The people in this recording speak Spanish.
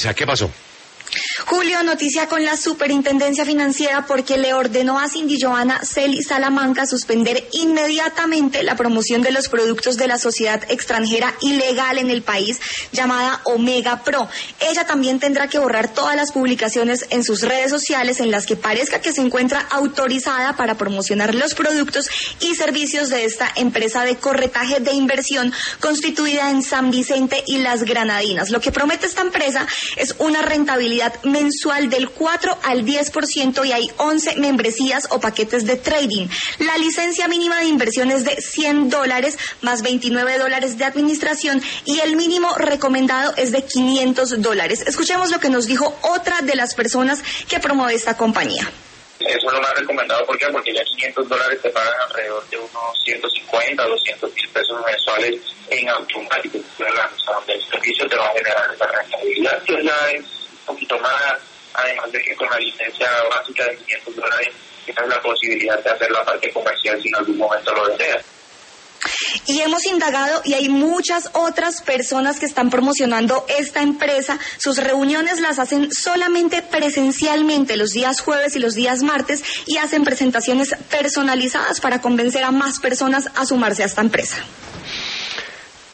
¿Qué pasó? Julio, noticia con la Superintendencia Financiera porque le ordenó a Cindy Johanna Celi Salamanca suspender inmediatamente la promoción de los productos de la sociedad extranjera ilegal en el país llamada Omega Pro. Ella también tendrá que borrar todas las publicaciones en sus redes sociales en las que parezca que se encuentra autorizada para promocionar los productos y servicios de esta empresa de corretaje de inversión constituida en San Vicente y Las Granadinas. Lo que promete esta empresa es una rentabilidad mensual del 4 al 10% y hay 11 membresías o paquetes de trading. La licencia mínima de inversión es de $100 más $29 de administración y el mínimo recomendado es de $500. Escuchemos lo que nos dijo otra de las personas que promueve esta compañía. Eso es lo más recomendado. ¿Por qué? Porque ya $500 te pagan alrededor de unos 150 o 200 mil pesos mensuales en automático, donde el servicio te va a generar esa rentabilidad, que ya es un poquito más, además de que con la licencia básica de $500 tienes la posibilidad de hacer la parte comercial si en algún momento lo deseas. Y hemos indagado y hay muchas otras personas que están promocionando esta empresa. Sus reuniones las hacen solamente presencialmente los días jueves y los días martes y hacen presentaciones personalizadas para convencer a más personas a sumarse a esta empresa.